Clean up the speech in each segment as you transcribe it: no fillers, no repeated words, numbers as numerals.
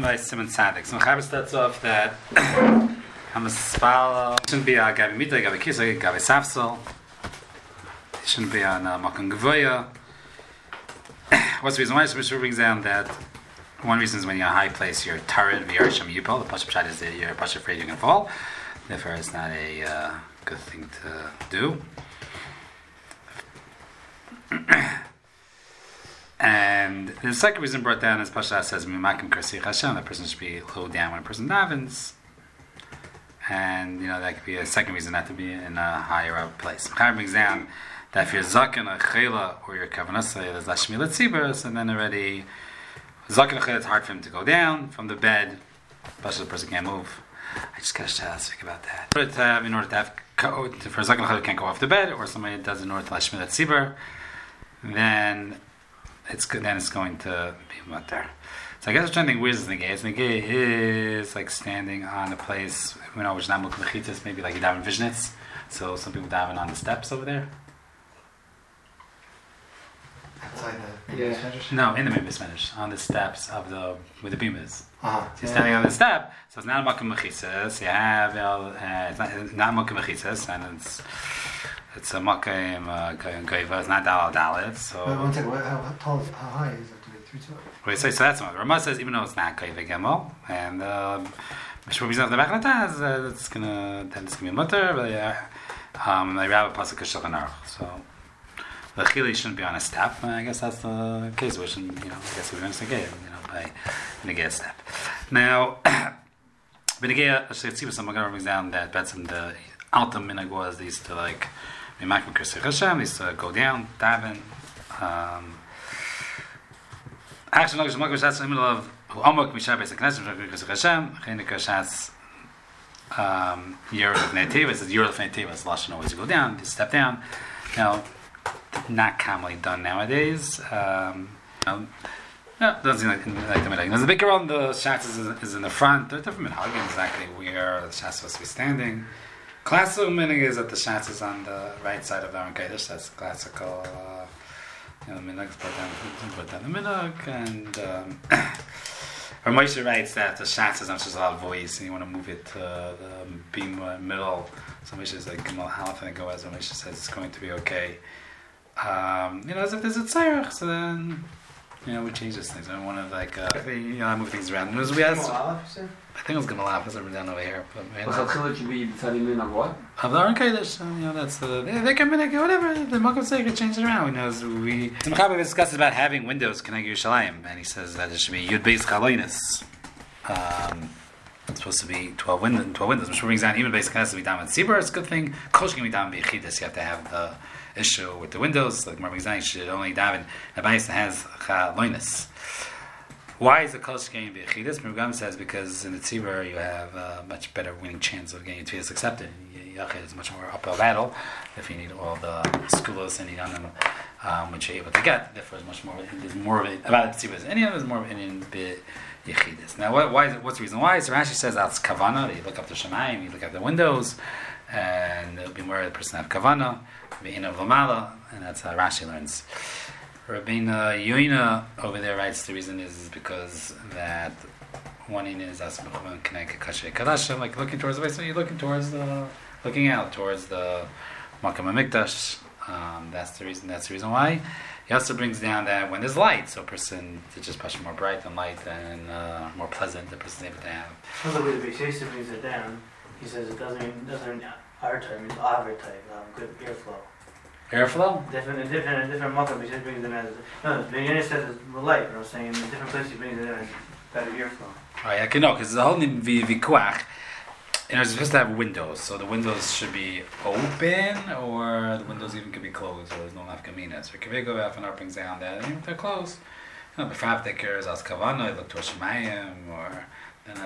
by Simon Sadik. So Chaber starts off that Hamaspal shouldn't be a Gabi Mita, Gabi Kisa, Gabi Safsal. It shouldn't be on Makan Gavoya. What's the reason why? So Mishra brings down that one reason is when you're in a high place, you're turret via Shem Yipol. The Pasha Pshat is that you're Pasha afraid you're going to fall. Therefore, it's not a good thing to do. And the second reason brought down is Pasha says, Mimakim Karsich Hashem, that person should be low down when a person davens. And, that could be a second reason not to be in a higher up place. Chaim brings down that if you're Zaken or Chela or you're Kavanasai, there's Lashmi Letzibers, and then already Zaken or Chela, it's hard for him to go down from the bed. Pasha, the person can't move. I just got to speak about that. In order to have, for Zaken or Chela can't go off the bed, or somebody does in order to Lashmi Letziber, then it's good. Then it's going to be mutter. So I guess I'm trying to think where is Negei. Negei is like standing on a place, which is not Mukhachitas, maybe like you daven Vishnitz. So some people daven on the steps over there. Outside the Medrash? No, in the Medrash, on the steps of where the beam is. Uh-huh. So you're standing on the step, so it's not a Makom Mechitzus. You have it's not Makom Mechitzus, and it's a Makom Goiva. It's not Dalal Dalit. So one second, how high is it to get through to it? Wait, so that's what Ramah says. Even though it's not Goiva Gemel, and Mishmur Bizan of the Bachlatas, it's gonna be mutter. But I have a pasuk of Shulchan Aruch, so. The chili shouldn't be on a step. I guess that's the case. We shouldn't, I guess we're going to negate, by negate step. Now, Benegea, Sheitzibus, some brings down that Betzim, the Alta Minag was, they used to like, Mimakim Kirsich Hashem, they used to go down, daven. Actually, Nogish Mogish, that's in the middle of, Amok Mishar Beis HaKnesset, Kirsich Hashem, Chenik Kirshatz, Yer of Netiv, it's Yer of Netiv, it's Lashon always to go down, to step down. Now, not commonly done nowadays. No, doesn't seem like the middle. There's a big around the Shatz is in the front. They're different minhagim exactly where the Shatz is supposed to be standing. Classical minhag is that the Shatz is on the right side of the Aron Kodesh. That's classical. Minhag put down the minhag, and Ramosha writes that the Shatz is not just a lot of voice, and you want to move it to the beam middle. So Ramosha is like Gimel Halaf, and go as Ramosha says it's going to be okay. As if there's a tzarech, so then, we change these things. I don't want to, I move things around. I think it was Gimel Halaf, it's written down over here. So Chiluk should be Tzadi Min of what? Of the Aron Kodesh, that's they can make whatever, the Makom say could change it around. The Mechaber discusses about having windows, Keneg Yerushalayim, and he says that it should be Yud Beis Chaloinus. It's supposed to be 12 windows. Which brings down even Beis Knesset to be down with Tzibur, it's a good thing. Kol can be down with B'Yechidus, you have to have the issue with the windows, like Mar Mizan, you should only daven a bais that has chaloinus. Why is the kol shkein b'yechidus? Merugam says because in the tzibur you have a much better winning chance of getting your tefillas accepted. Yachid is much more uphill battle if you need all the skulos and yidanim which you're able to get. Therefore, there's more of it about the tzibur. Any of it is more of it in b'yechidus. Now, what's the reason why? So Rashi says that's kavana. You look up the shemayim, you look at the windows, and it'll be more the person have kavana. And that's how Rashi learns. Rabbeinu Yoina over there writes the reason is because that one in is like looking towards the way, so you're looking out towards the Makam HaMikdash. That's the reason why. He also brings down that when there's light, so a person to just push more bright and light and more pleasant, the person's able to have. The way the Beis brings it down, he says it doesn't mean our type, means aver type, good airflow. Airflow? Different makam, he brings them as the unit says it's light, but I'm saying in different places he brings it in as better airflow. Right, I can know because the whole vikuach. It's supposed to have windows, so the windows should be open, or the windows even could be closed, or there's no nafkamina. So Kivego Afanar brings down that if they're closed, the frap decker is as kavana, look towards Shemayim, or then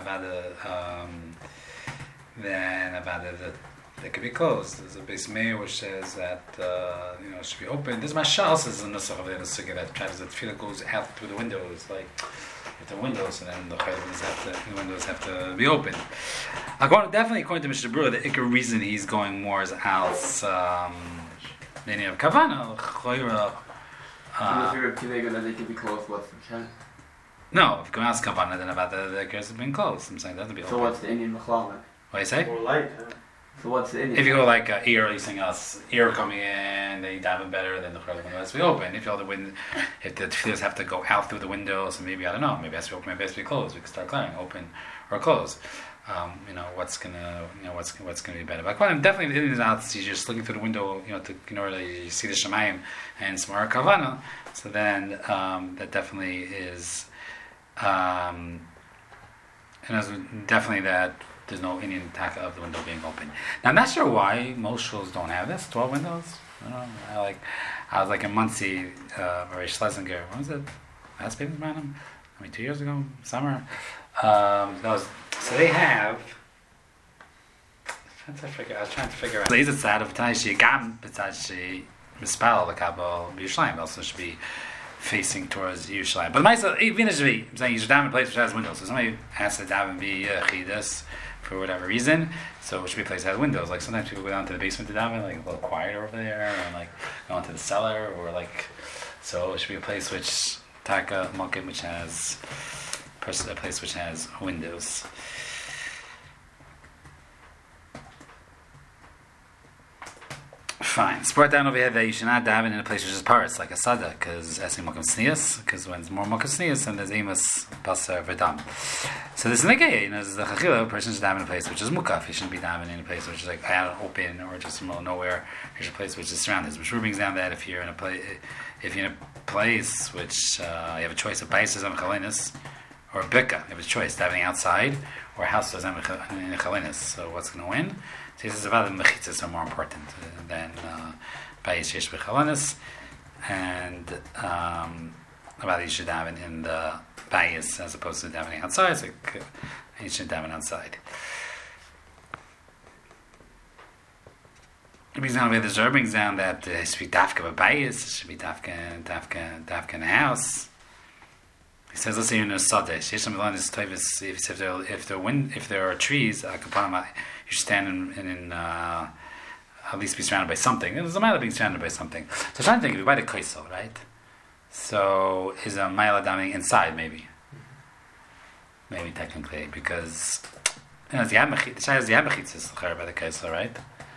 Avada they could be closed. There's a base mayor which says that it should be open. This Mashal says in the Nusach of the Nusach that tries that feel goes out through the windows, like if the windows, and then the windows have to be open. Definitely according to Mishnah Berurah, the ikar reason he's going more is als any of kavana. If you're a that they could be closed, what's the chance? No, if Gamas Kavanah, then about the gears have been closed. I'm saying that would be So open. what's the Indian Mechlal? What do you say? Or light. So what's the Indian? If you go like ear, anything else, ear coming in, they dive better, then the window has to be open. If you the wind, if the tefillahs have to go out through the window, so maybe I don't know, maybe it has to be open, maybe it has to be closed. We can start clearing, open or close. What's gonna be better? But definitely the Indian out. You're just looking through the window, in order you see the Shemayim and Smar Kavana. So then that definitely is, definitely that. There's no Indian attack of the window being open. Now I'm not sure why most shuls don't have this. 12 windows. I don't know. I was like in Muncie, or Schlesinger. When was it? Last paper about him? 2 years ago, summer. So they have. I was trying to figure out. There's a side of Taishi Gam, Taishi Mispal, the Kabul, Yerushalayim also should be facing towards Yerushalayim. But even if I'm saying you should have a place which has windows. So somebody has to have and be Chidas for whatever reason. So it should be a place that has windows. Like sometimes people go down to the basement to daven, like a little quieter over there, or like go into the cellar, or like. So it should be a place which Taka Mokim, which has a place which has windows. Fine. Support down over here that you should not daven in a place which is paris, like a sada, because asking mokum snias, because when it's more mokum snias, then there's emus basar v'dam. So this is like this is the chachila. A person should daven in a place which is mukaf. He shouldn't be daven in a place which is like out open or just in the middle of nowhere. Here's a place which is surrounded. Which brings down that if you're in a place which you have a choice of baises and chalinis or bika, you have a choice davening outside or house does in chalinis. So what's going to win? So this is about the mechitzas are more important than bayis yesh b'chalanis, and about you should daven in the bayis as opposed to davening outside. So you should daven outside. It brings down the Zohar brings down that it should be dafka b'bayis, it should be dafka in the house. He says, let's say you're in a sadeh. If there are trees, you should stand in at least be surrounded by something. There's a mila being surrounded by something. So I'm trying to think, if we buy the kaisel, right? So is a mila davening inside, maybe? Maybe technically, because the shayah is the mechitzas by the kaisel, right?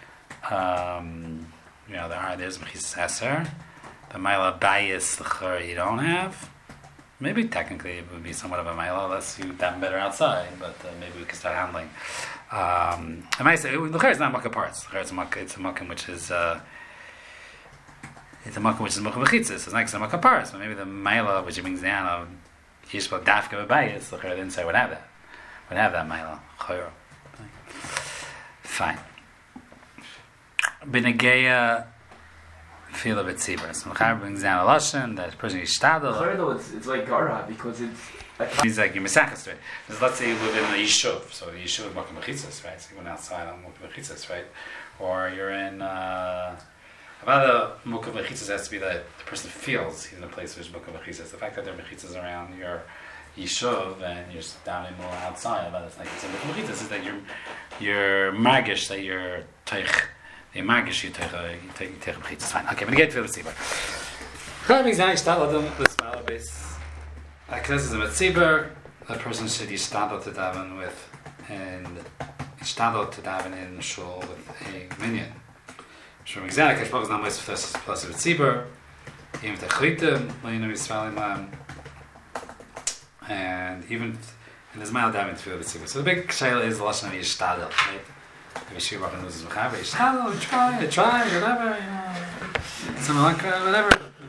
There's mechitzas eser. The mila bayis you don't have. Maybe technically it would be somewhat of a mila, unless you daven better outside, but maybe we can start handling. I might say the chayr is not makkah parts. It's a makkah which is makkah mechitzas. It's not a makkah parts, but maybe the mila which it brings down of yishbal dafka b'bayis. The chayr didn't say would have that mila. Chayr. Fine. B'negeya feel a bit tzibur. So Mechaber brings down a lashon that person is shtadel. It's like gara because He's like you're misachas to it. Let's say you live in a yishuv, so the yishuv is makom mechitzas, right? So you went outside on makom mechitzas, right? Or you're in about the makom mechitzas has to be that the person feels he's in a place where there's makom mechitzas. The fact that there are mechitzas around your yishuv and you're down in more outside, but it's like it's a makom mechitzas is that you're magish, that you're teich. The magish you take mechitzas. Fine. Okay, I'm gonna get to the tzibur. Coming down, start them the smaller base. Like this is a mitzibur, a person should yishtadol to daven with, and yishtadol to daven in shul with a minyan. Shum exanik, I suppose, not plus a mitzibur, even the chlitim, leinu yisraelim, and even, and there's mile daven to the mitzibur. So the big shayla is the lashon of yishtadol, right? Maybe Shir Baruch knows his mechaber, yishtadol, try, whatever, something like whatever.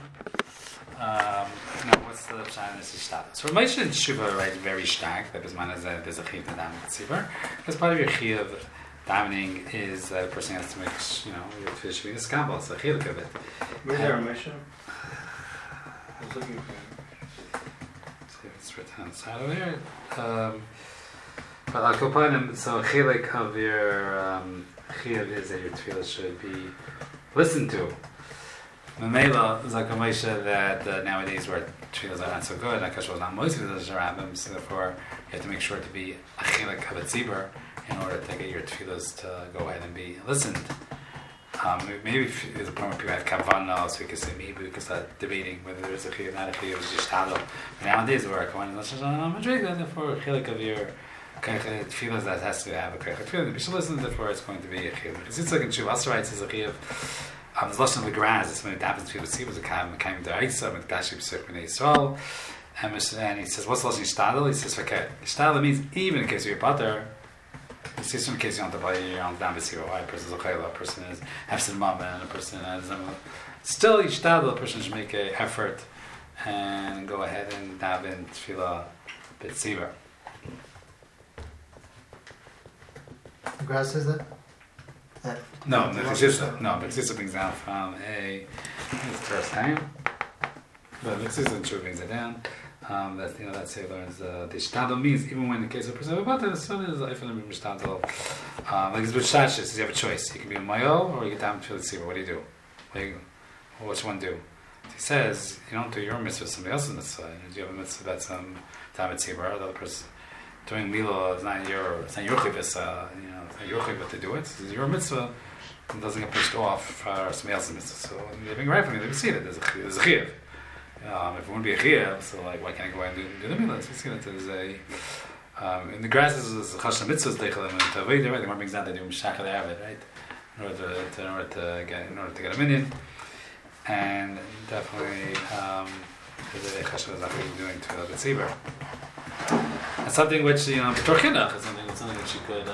What's the shine is yishtadol? So Ramesh and Shuvah write very stark that there's a chiv to daven tzibur. Because part of your chiv davening is that a person has to make your fish being a skabel. It's a chiluk of it. Where's there Ramesh? I was looking for him. See if it's written on the side over here. But I'll combine so a chiluk of your chiv is that your tefillah should be listened to. Mamela is like a Moshe that nowadays where tefillas are not so good, Akash was not most of those rabbim, so therefore you have to make sure to be a chilek of a tzibur in order to get your tefillas to go ahead and be listened. So Maybe if there's a point where people have kavanah, so we can say maybe we can start debating whether there's a chiyuv, not a chiyuv, it's just tadel. Nowadays we're going let's just madriga, therefore a chilek of your tefillah that has to have a tefillah. We should listen, therefore it's going to be a chiyuv. Because it's like in Shuv Asar writes, it's a chiyuv. There's lashon of the grass. It's when it happens. People see was a kaim da'isa, with dashi b'suk b'nei Yisrael. And he says, what's lashon shtadel? He says, okay, shtadel means even in case of your butter. You see, some cases you don't have to buy your own down b'sira. Why a person is a chayla, a person is hefsid mama, and a person has still yishtadel. A person should make an effort and go ahead and daven tefillah b'tzira. The grass says that? No, but Tzitza brings down from the first time. But Tzitza true brings it down. That say learns the shtadel means even when in the case of a person about it, still is I feel like shtadel. Like it's with shashes, you have a choice. You can be a mayol or you get down to the tzibur. What do you do? Which one do? He says you don't do your mitzvah, somebody else's mitzvah. You have a mitzvah that's down at tzibur. The other person doing mila is not your chiyuv. It's not your chiyuv to do it. It's your mitzvah. It doesn't get pushed off for somebody else's mitzvah. So they're being right from you. They see it. There's a chiyuv. If it wouldn't be a chiyuv, so like why can't I go ahead and do the milah? So you see that there's a in the grasses is a chashem mitzvahs deichalim and to avoid it. Right, the more brings down they do mishachar the avid, right? In order to get a minion, and definitely there's a chashem is actually doing to the tzibur. And something which b'tor chinuch is something that you could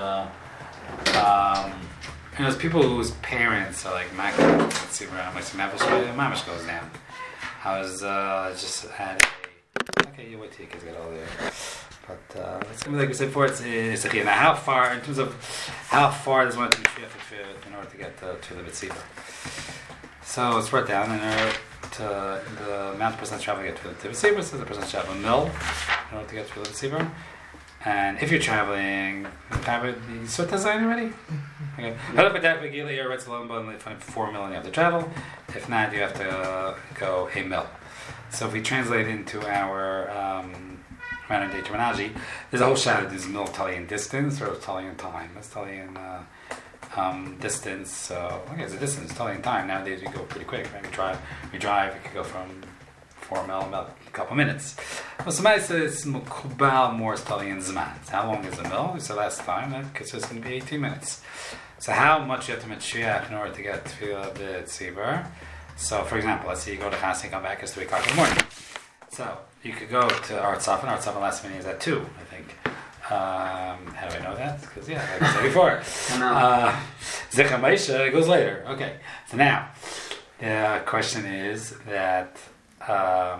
there's people whose parents are like makar tzibur. Mamash goes down. I was just at okay, you wait till your kids get older. But it's going to be like we said before, it's a chiyuv. Now, how far, in terms of how far does one have to be in order to get to the B'tzibur? So it's brought down in order to the amount of person traveling to get to the B'tzibur. So the person travel a mil in order to get to the B'tzibur. And if you're traveling, you sort that sign already? Okay. But that Megillah here writes alone, but 4 million you have to travel. If not, you have to go a mil. So if we translate into our modern day terminology, there's a whole shadow. There's mil telling in distance or telling in time. It's telling in distance. So okay, it's a distance telling in time. Nowadays we go pretty quick. Right? We drive. We could go from 4 mil about a couple minutes. Well, somebody says it's mukubal more telling in zman. How long is a mil? We said last time that it's just going to be 18 minutes. So how much you have to matriach in order to get tefillah b'tzibur? So, for example, let's say you go to Chas and come back, it's 3 o'clock in the morning. So, you could go to Artz Safan. Artz Safan last minute is at 2, I think. How do I know that? Because, like I said before. Zechar Maisha, it goes later. Okay. So now, the question is that, how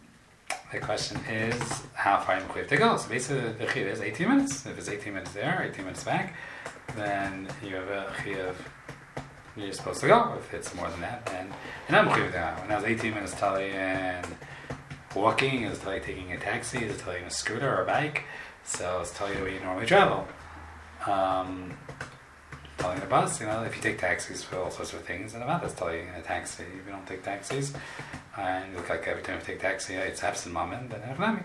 far you have to go. So basically, the chiyuv is 18 minutes. If it's 18 minutes there, 18 minutes back, then you have a chiyuv. You're supposed to go. If it's more than that, then you're not mechuyev now. When I was 18 minutes telling and walking, it's like taking a taxi, it's telling a scooter or a bike. So it's telling you the way you normally travel. Telling the bus, if you take taxis for all sorts of things, and about that's telling you in a taxi. If you don't take taxis, and you look like every time you take taxi, it's absent moment, then have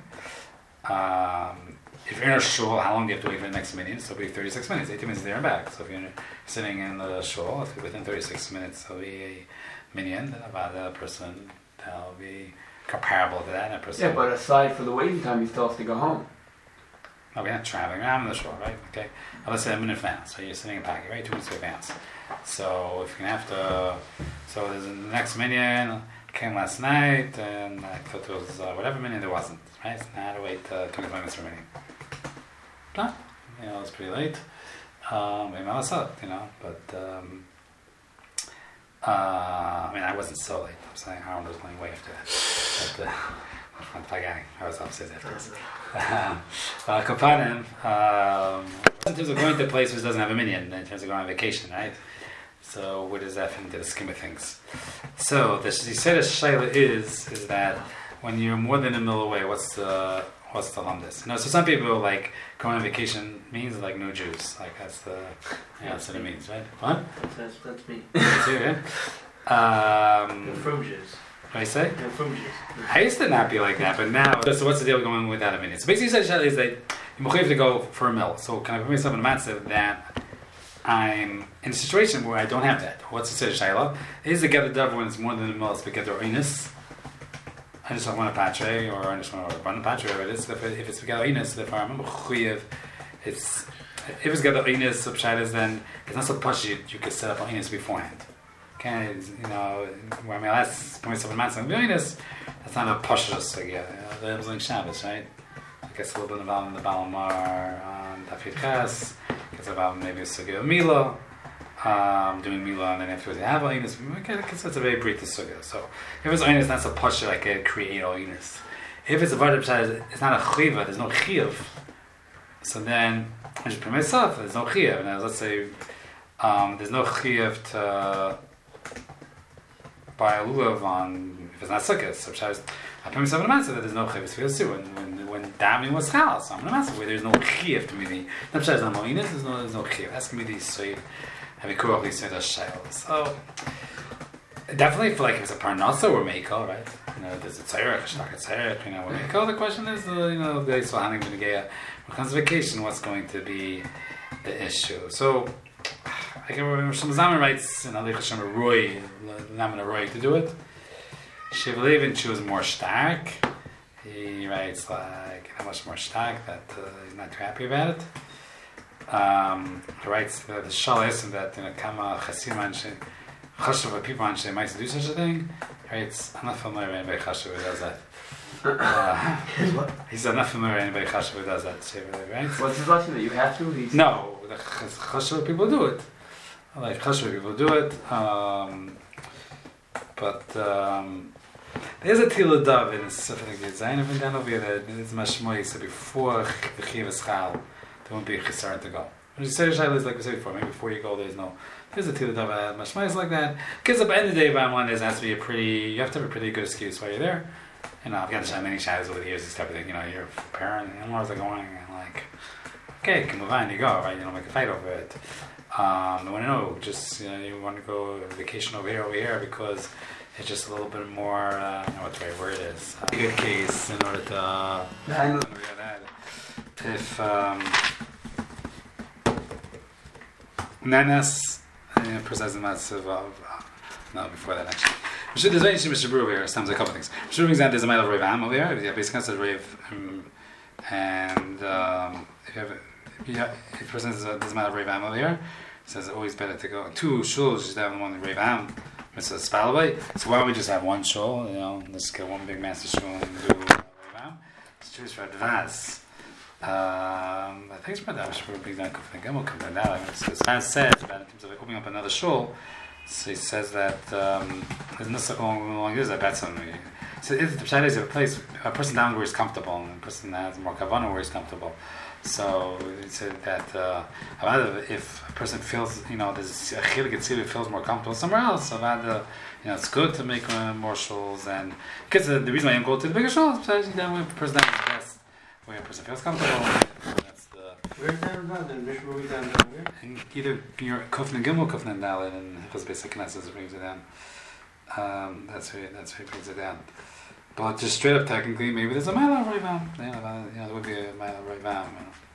if you're in a shul, how long do you have to wait for the next minyan? So it'll be 36 minutes, 18 minutes there and back. So if you're sitting in the shul, if within 36 minutes there'll be a minyan, then about a person that'll be comparable to that. And a person. Yeah, but aside from the waiting time, you still have to go home. No, we're not traveling around in the shul, right? Okay. Now let's say a minute in advance. So you're sitting in pocket, right? 2 minutes in advance. So if you're going to have to... So there's the next minyan came last night, and I thought it was whatever minyan there wasn't, right? So now I had to wait 25 minutes for a minyan. No, it's pretty late. Maybe I was up, but I wasn't so late. I'm saying Aaron was playing way after that. But I'm forgetting. I was upstairs after this. Kapanim, in terms of going to a place which doesn't have a minyan, in terms of going on vacation, right? So where does that fit into the scheme of things? So the shaila is that when you're more than a mile away, what's the lumdus? So some people like going on vacation means like no Jews. Like that's what it means, right? What? That's me. That's you, yeah? From Jews. What do I say? From Jews. I used to not be like that, but now. So what's the deal going without a minute? So basically, the shaila is that you have to go for a mil. So can I put myself in a mindset that I'm in a situation where I don't have that. What's the Shaila? Is the Gedder Davar when it's more than a mill, it's the Gedder Oinus. I just want a patre, or I just want to run a patre, whatever it is. If it's the Gedder Oinus, if I'm Chuyev, if it's Gedder Oinus, the Pshat is then, it's not so pushy, you could set up Oinus beforehand. Okay, you know, where my last point of Matzah and Oinus, that's not a pushus, like, the Ebzling Shabbos, right? I guess a little bit involved in the Balamar on Dafid Ches, gets about maybe a Sugya of Mila, doing Mila, and then afterwards you have Oinus. Because it's a very brief Sugya. So if it's Oinus, that's a pusher, like I create Oinus. If it's a Vardab Shad, it's not a Chiva, there's no Chiv. So then, I just put myself, there's no Chiv. Now let's say there's no Chiv to buy a Lulav on, if it's not Sukkot. So I put myself in a matzah that there's no Chiv for Yosef. When davening was Chal, so I'm in a matzah where there's no Chiv to me. The Pshat is not Moinus, there's no Chiv. That's going to be the Yisrael. Have a Kurach Yisrael Shayel. So, definitely feel like if it's a Parnasa or Meikal, right? You know, there's a Tzayrak, a Shtaka Tzayrak, you know, what Meikal. The question is, you know, the Yisrael Haning B'Negeya, when it comes to vacation, what's going to be the issue? So, I can remember Shlomo Zalman writes in Alech Hashem Roy, Naman Roy to do it. Shiv Levin chose more stark. He writes like how much more stark that he's not too happy about it. He writes that the Shalas and that Kama Chasim Anshe Chashuv people Anshe might do such a thing. He writes, I'm not familiar with anybody Chashuv who does that. He's not familiar with anybody Chashuv who does that. Right? What's his lesson that you have to? No, the Chashuv people do it. Like Chashuv people do it. But there's a Tila Dav in the Sefer Zayin of Indan over here. It's Mashmoy. So before the Chivas Chal, there won't be a Chisar to go. When you say Shaila is like we said before, maybe before you go, there's a Tila Dav. Mashmoy is like that. Because at the end of the day, bottom line is has to be you have to have a pretty good excuse while you're there. You know, I've got to shine many shadows over the years, this type of thing. You know, you're a parent, and in-laws are going, and like, okay, you can move on, you go, right? You don't make a fight over it. I want to know, just, you know, you want to go vacation over here, because it's just a little bit more, I don't know what the right word is. A good case in order to, if, Nanas, precise the massive of, no, before that actually. There's very interesting Mr. Brewer here, sounds like a couple things. Mr. Brewer example, there's a mile of Rav Am over here, yeah, basically it's a Rav, and if you have, if person there's a mile of Rav Am over here, it says it's always better to go two shuls, just have one Rav Am, Mr. Spalaway. So why don't we just have one shul, you know, let's get one big master shul and do Rav Am. It's Jewish for Advance. I think it's about that, I'm big down Kufan Gimel, Kufan Down. Advance says about in terms of opening up another shul. So he says that there's no so long years I bet something. So if the Pshat is a place, a person down where he's comfortable, and a person that has more kavanah where he's comfortable. So he said that if a person feels, you know, there's a chilik etzili feels more comfortable somewhere else, so that you know, it's good to make more shuls, and because the reason why I go to the bigger shuls, because then when a person down is best, where a person feels comfortable. Where's that about then? Which movie down where? And either your Kufnan Gimel, Kufnan Dalet, and his basic Knesset brings it down. That's where he brings it down. But just straight up, technically, maybe there's a mile of Ravam. You know, there would be a mile of Ravam.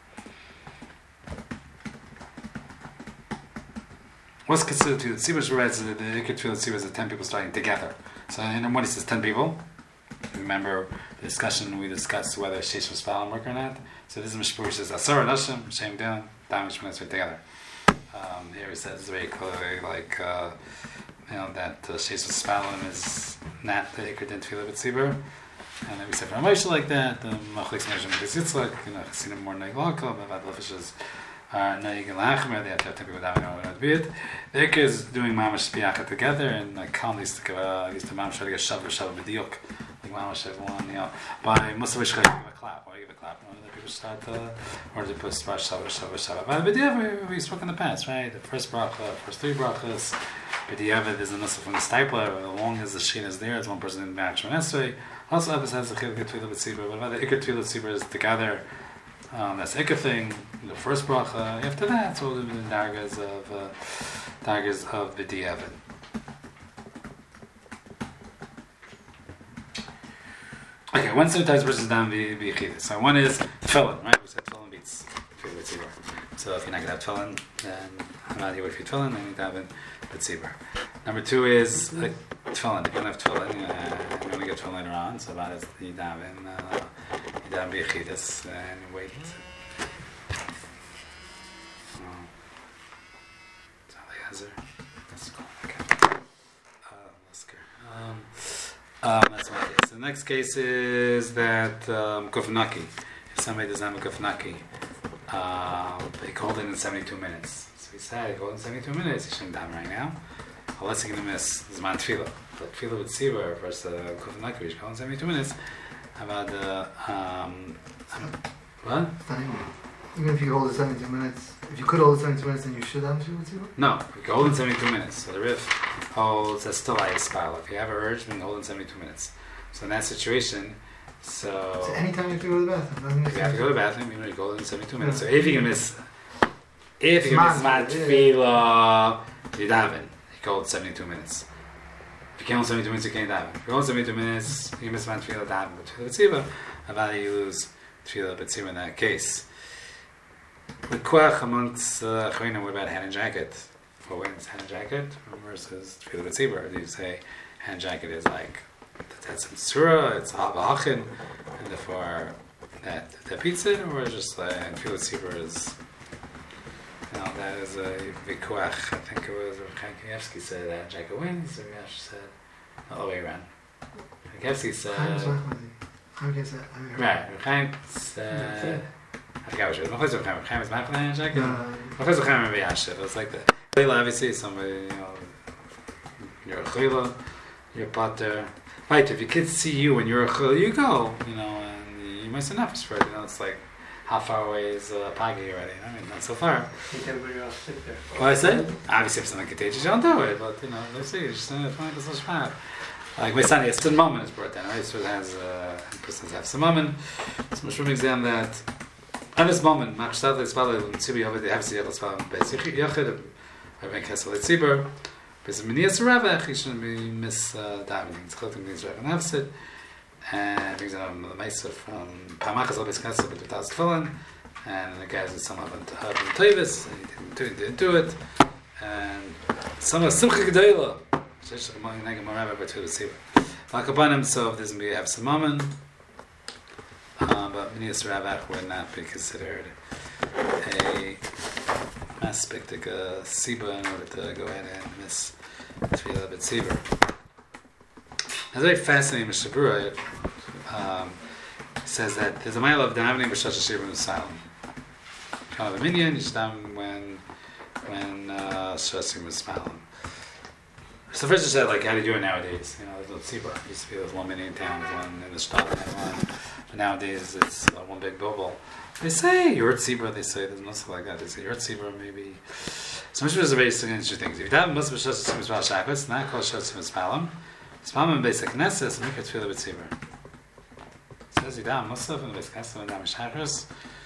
What's considered to the Tzibur writes that the Ikar Tefillah Tzibur is 10 people starting together. So in when he says 10 people, remember the discussion we discussed whether Sheish was Spalam work or not. So this is Mishpur says Asar Nashim, Shem down, Damish when together. Here he says very clearly, like you know, that Sheish was Spalam is not the Ikar Din Tefillah B'Tzibur. And then we said from Moshe like that, the Machlik Smeshim B'Tzitzlak, you know, seen him more Neig Laka, but Vad Lefishes Neig and Lachmer, they have to have 10 people down and not be it. The Ikar is doing Mamash Biyacha together, and like calmly used to Mamash try to get Shav B'Diuk. Like Mamash everyone, you know, by Musavish give a clap. Why give a clap? You know, people start or to put Shav. But B'Diavad, we spoke in the past, right? The first bracha, first 3 brachas. B'Diavad is a nusach from the stipler, as long as the shin is there, it's one person in the action esrei. Also, Eves has the Chiluk Tefillah B'Tzibur, but the Ikar Tefillah B'Tzibur is together. That's Ikar thing, the first bracha. After that, so the daggers of B'Diavad. Okay, one synthesized versus down the B'Yichidus. So one is tefillin, right? We said tefillin beats tefillah b'tzibur. So if you're not going to have tefillin, then I'm not here with your tefillin, then you daven b'tzibur. Number 2 is tefillin. If you don't have tefillin, you're going to get tefillin later on, so that is you daven b'yechidus and you wait. That's one case. The next case is that kufnaki. If somebody doesn't have a kufnaki, he called in 72 minutes. So he said, he called in 72 minutes, he shouldn't daven right now. Unless he's going to miss Zman Tefillah. But Tefillah with Tzibur versus kufnaki, which called in 72 minutes. How about what? Even if you hold it 72 minutes, if you could hold it 72 minutes, then you should have Tefillah b'tzibur? No, you can hold in 72 minutes. So the Rif holds that's still a spell. If you have an urge, then hold in 72 minutes. So in that situation, so anytime you have to go to the bathroom. If you have to go to the bathroom, you hold in 72 minutes. So if you can miss Zman Tefillah, you daven. You can hold 72 minutes. If you can't hold 72 minutes, you can't daven. If you hold 72 minutes, you can miss Zman Tefillah, daven. But Tefillah b'tzibur, about you lose Tefillah b'tzibur in that case. The kwach amongst Chayim, what about hand and jacket? For when it's hand and jacket versus Tefillah b'tzibur, do you say hand jacket is like that's in surah, it's ha'ba'achin, and therefore that beats it, or just like Tefillah b'tzibur is, that is a vikuach. I think it was Chaim Kanievsky said that jacket wins, or Yash said all the way around. Kanievsky said right. Chaim said. I forgot what it was. Chaim is Machlan hand jacket. Chaim maybe Yashiv. It's like that. Obviously, somebody, you're a chayla, you're a pater. Right, if your kids see you when you're a chayla, you go, and you might say nafesh for it. It's like, how far away is Pagi already? I mean, not so far. Make everybody else sit there. What I said? Obviously, if something contagious, you don't do it. But, let's see, you just find this little shpad. Like my son, Yistin Mammon is brought down, right? So it has, persons have some Mammon. So Mishrum exam that. And this moment, Machshav is valid in Tzibi over the Havsi Yavas Valam Beis Yachid, Rabbi Kessel Tzibur, Beis Minias Ravach, he shouldn't be miss davening. It's called things Rav Nafsid, and brings down the Mesa from Pamachas al Beis Kessel, but without Tefillin, and the guys with some of them Tavis, and he didn't do it, and some of Simcha Gedoyla, Shesh Nagam Rabbi by Tefillah Tzibur. Lakabanim, so if there's going to be some moment. But Minias Ravach would not be considered a aspect of a Siba in order to go ahead and miss Tefillah b'tzibur. It's very fascinating. Mishabura says that there's a mile of davening b'shas hashir b'musayim. Kind of a minyan, you should daven when shas was smiling. So first you said, like, how do you do it nowadays? There's no tzibur. It used to be there's one minyan in town, there's one in the shtab, and one. But nowadays it's one big bubble. They say your tzibur. They say there's nothing like that. They say your tzibur maybe. So Mishra is a very interesting thing. If you have Muslim Shas Tzibur Shval Shabbos, not called Shas Tzibur Spalam. Spalam in Beis Knesset and make a Tefillah b'tzibur. It says you have Muslim in Beis Knesset and Dam Shabbos.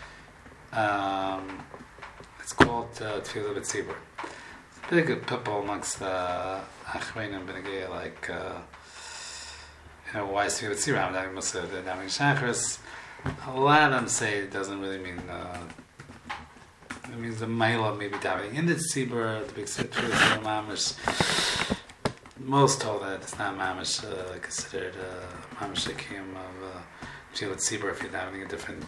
It's called Tefillah b'tzibur. It's a big people amongst Achreinim Benegay, like. Why is Tefillah b'tzibur? I'm talking about the Dam Shabbos. A lot of them say it doesn't really mean. It means the Maila maybe davening in the tzibur, the big Tefillah mamish. Most hold that it's not mamish considered mamish akim of Tefillah tzibur if you're davening a different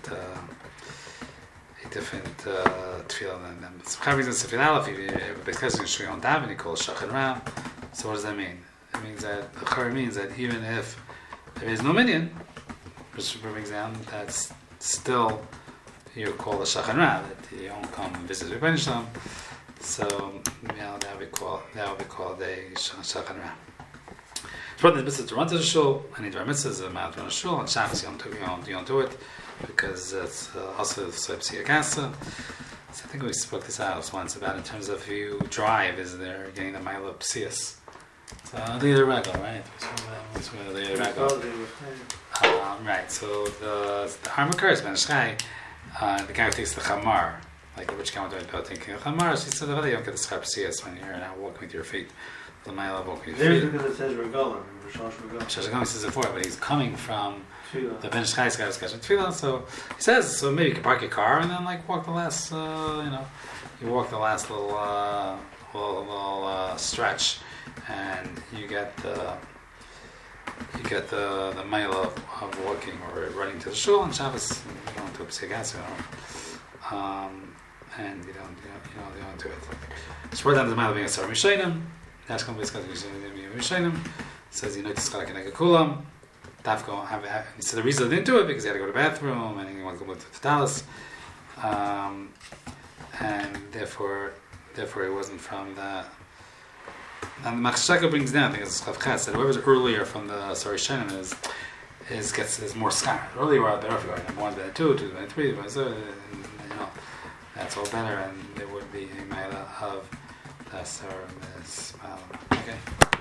tefillah than them. Some kind of reasons tefillah if you're basically showing on davening, you call it shachan ram. So what does that mean? It means that the chor means that even if there is no minyan, which brings down that's still you call the shachan ra, that you don't come and visit Rebbeinu Shalom. So that would be called a shachan ra. So the mitzvah to run to the shul, any of our mitzvahs is a matter to run to the shul. On Shabbos you don't do it because it's also psia kasa. So I think we spoke this out once about in terms of if you drive, is there getting the mile of psias? So the regular, right? The regular. Right. So the harm occurs. Ben Shchai, the guy who takes the chamar, like which count do I put taking the chamar? She said, "Well, you don't get the schar psias when you're now walking with your feet." The mile of walking with your feet. There's because it says regalim. Shlosh says it before, but he's coming from Tefillah. The Ben Ish Chai guy was catching tefillah. So he says, so maybe you can park your car and then like walk the last, you walk the last little stretch, and you get the mile of walking or running to the shul on Shabbos. You don't do a Pesach Gas, and you don't do it. So we're down to the mile being a Sarah Mishainim. Nashkam B'Yitzchak Mishainim says you know to Skala Kenega Kulam. So the reason they didn't do it because he had to go to the bathroom and he wanted to go to Dallas, and therefore it wasn't from that. And the Machshaka brings down, I think it's Chav Ches, that whoever's earlier from the Sarah Mishainim is more scarred. Earlier we're better if you're number 1, better 2, 2, better 3, better 7, that's all better, and there would be a mile of the Sarah Mishainim. Okay.